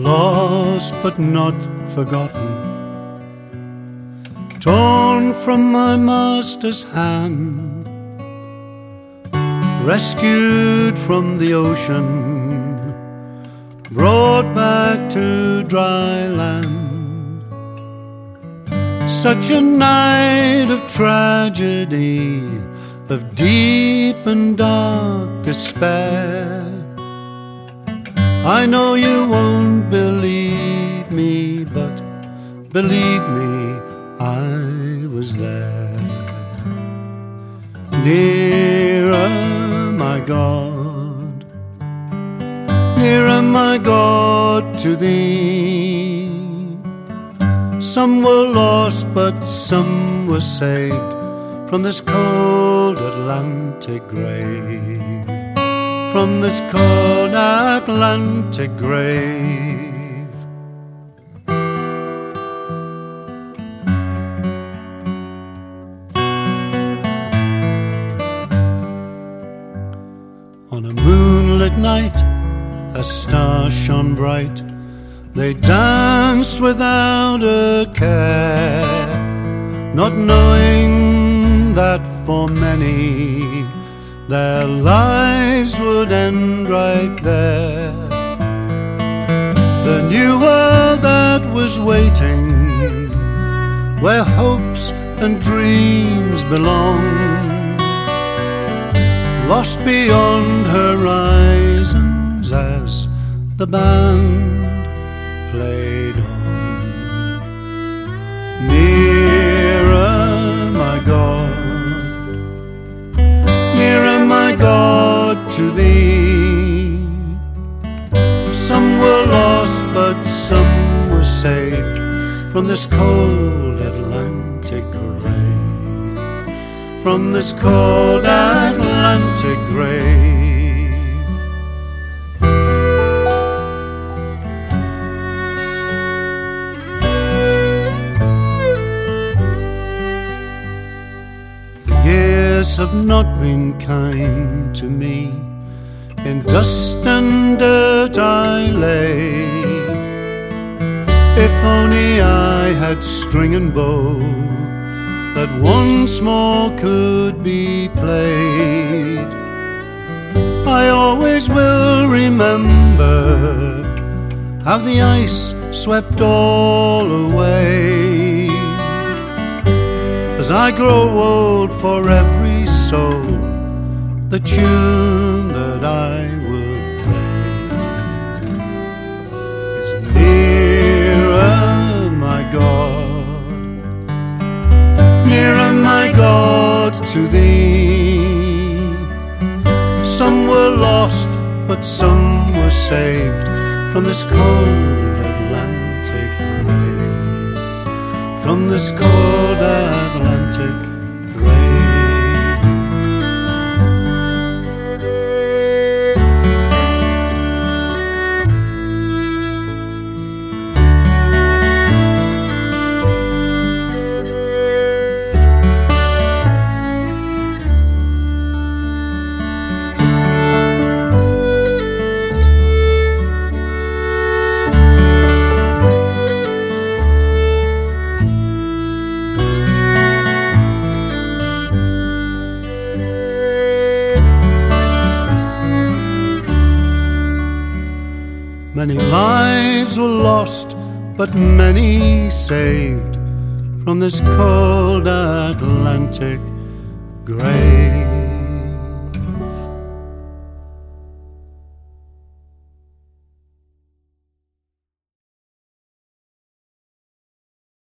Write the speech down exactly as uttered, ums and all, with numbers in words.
lost but not forgotten, torn from my master's hand, rescued from the ocean, brought back to dry land. Such a night of tragedy, of deep and dark despair. I know you won't believe me, but believe me, I was there. Nearer, my God, nearer, my God, to Thee. Some were lost, but some were saved from this cold Atlantic grave, from this cold Atlantic grave. On a moonlit night, a star shone bright. They danced without a care, not knowing that for many their lives would end right there. The new world that was waiting, where hopes and dreams belong, lost beyond horizons as the band played on. Nearer, my God, nearer, my God, to Thee. Some were lost, but some were saved from this cold Atlantic grave, from this cold Atlantic grave. Years have not been kind to me. In dust and dirt I lay. If only I had string and bow that once more could be played. I always will remember how the ice swept all away. As I grow old, for every soul, the tune that I would play is nearer, my God, nearer, my God, to Thee. Some were lost, but some were saved from this cold Atlantic grave, from this cold Atlantic grave. Many lives were lost, but many saved from this cold Atlantic grave.